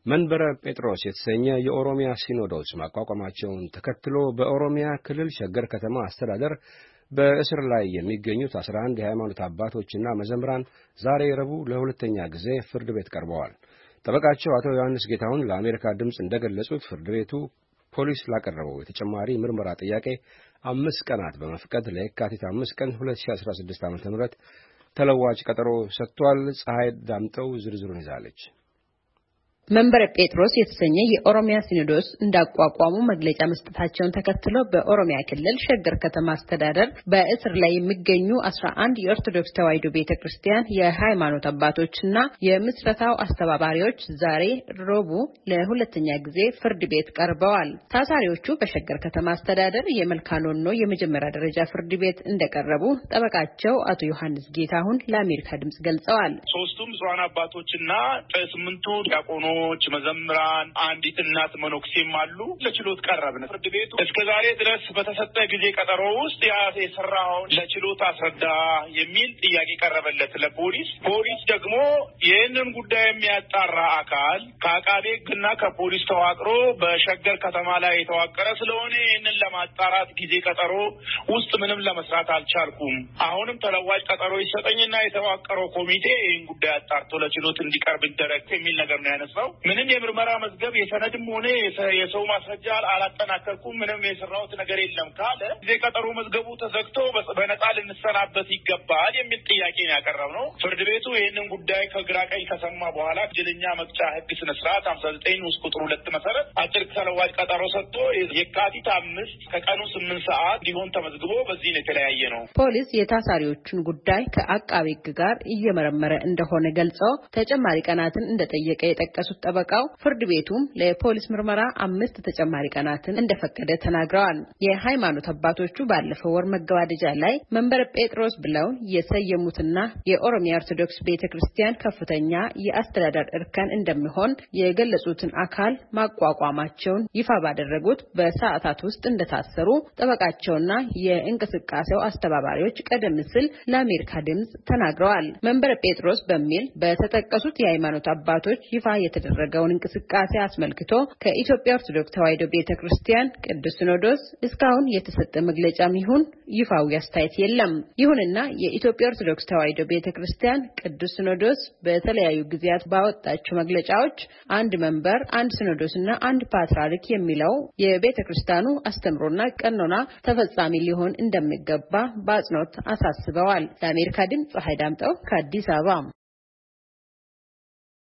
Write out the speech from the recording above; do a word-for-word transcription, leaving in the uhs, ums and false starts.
መንበረ ጴጥሮስ የተሰኘ የኦሮሚያ ሲኖዶስ ማቋቋማቸውን ተከትሎ በኦሮሚያ ክልል ሸገር ከተማ አስተዳደር በእስር ላይ የሚገኙት አስራ አንድ የሃይማኖት አባቶችና መዘምራን ዛሬ ረቡዕ ለሁለተኛ ጊዜ ፍርድ ቤት ቀርበዋል። ጠበቃቸው አቶ ዮሐንስ ጌታሁን ለአሜሪካ ድምፅ እንደገለጹት ፍርድ ቤቱ ፖሊስ ላቀረበው የተጨማሪ ምርመራ ጥያቄ አምስት ቀናት በመፍቀድ ለየካቲት አምስት ቀን ሁለት ሺህ አስራ ስድስት ዓ.ም ተለዋጭ ቀጠሮ ሰጥቷል። ፀሐይ ዳምጠው ዝርዝሩን ይዛለች። መንበረ ጴጥሮስ የተሰኘ የኦሮሚያ ሲኖዶስ እንዳቋቋሙ መግለጫ መስጠታቸውን ተከትሎ በኦሮሚያ ክልል ሸገር ከተማ አስተዳደር በእስር ላይ የሚገኙ አስራ አንድ የኦርቶዶክስ ተዋሕዶ ቤተክርስቲያን የሃይማኖት አባቶችና የምስረታው አስተባባሪዎች ዛሬ ረቡዕ ለሁለተኛ ጊዜ ፍርድ ቤት ቀርበዋል። ታሳሪዎቹ በሸገር ከተማ አስተዳደር የመልካኖኖ የመጀመሪያ ደረጃ ፍርድ ቤት እንደቀረቡ ጠበቃቸው አቶ ዮሐንስ ጌታሁን ለአሜሪካ ድምጽ ገልጸዋል። ሶስቱም ዟን አባቶችና ስምንቱ ዲያቆኖ መዘምራን አንዲት እናት መኖክሴም አሉ። ለችሎት ቀረብን። ፍርድ ቤቱ እስከዛሬ ድረስ በተሰጠ ጊዜ ቀጠሮ ውስጥ የሰራውን ለችሎት አስረዳ የሚል ጥያቄ ቀረበለት ለፖሊስ። ፖሊስ ደግሞ ይህንን ጉዳይ የሚያጣራ አካል ከአቃቤ ሕግና ከፖሊስ ተዋቅሮ በሸገር ከተማ ላይ የተዋቀረ ስለሆነ ይህንን ለማጣራት ጊዜ ቀጠሮ ውስጥ ምንም ለመስራት አልቻልኩም። አሁንም ተለዋጭ ቀጠሮ ይሰጠኝና የተዋቀረው ኮሚቴ ይህን ጉዳይ አጣርቶ ለችሎት እንዲቀርብ ይደረግ የሚል ነገር ነው ያነሳው። ምንም የምርመራ መዝገብ የሰነድም ሆነ የሰው ማስረጃ አላጠናከርኩም፣ ምንም የሰራሁት ነገር የለም ካለ ጊዜ ቀጠሮ መዝገቡ ተዘግቶ በነጻ ልንሰናበት ይገባል የሚል ጥያቄ ነው ያቀረብነው። ፍርድ ቤቱ ይህንን ጉዳይ ከግራ ቀኝ ከሰማ በኋላ ወንጀለኛ መቅጫ ሕግ ስነ ስርዓት ሃምሳ ዘጠኝ ንዑስ ቁጥር ሁለት መሰረት አጭር ተለዋጭ ቀጠሮ ሰጥቶ የካቲት አምስት ከቀኑ ስምንት ሰዓት እንዲሆን ተመዝግቦ በዚህ ነው የተለያየ ነው። ፖሊስ የታሳሪዎቹን ጉዳይ ከአቃቤ ሕግ ጋር እየመረመረ እንደሆነ ገልጸው ተጨማሪ ቀናትን እንደጠየቀ የጠቀሱት ጠበቃው ፍርድ ቤቱም ለፖሊስ ምርመራ አምስት ተጨማሪ ቀናትን እንደፈቀደ ተናግረዋል። የሃይማኖት አባቶቹ ባለፈው ወር መገባደጃ ላይ መንበረ ጴጥሮስ ብለው የሰየሙትና የኦሮሚያ ኦርቶዶክስ ቤተክርስቲያን ከፍተኛ የአስተዳደር እርከን እንደሚሆን የገለጹትን አካል ማቋቋማቸውን ይፋ ባደረጉት በሰዓታት ውስጥ እንደታሰሩ ጠበቃቸውና የእንቅስቃሴው አስተባባሪዎች ቀደም ሲል ለአሜሪካ ድምጽ ተናግረዋል። መንበረ ጴጥሮስ በሚል በተጠቀሱት የሃይማኖት አባቶች ይፋ የተደረገውን እንቅስቃሴ አስመልክቶ ከኢትዮጵያ ኦርቶዶክስ ተዋሕዶ ቤተክርስቲያን ቅዱስ ሲኖዶስ እስካሁን የተሰጠ መግለጫም ይሁን ይፋዊ አስተያየት የለም። ይሁንና የኢትዮጵያ ኦርቶዶክስ ተዋሕዶ ቤተክርስቲያን ቅዱስ ሲኖዶስ በተለያዩ ጊዜያት ባወጣቸው መግለጫዎች አንድ መንበር፣ አንድ ሲኖዶስና አንድ ፓትርያርክ የሚለው የቤተክርስቲያኑ አስተምሮና ቀኖና ተፈጻሚ ሊሆን እንደሚገባ በአጽንኦት አሳስበዋል። ለአሜሪካ ድምጽ ፀሐይ ዳምጠው ከአዲስ አበባ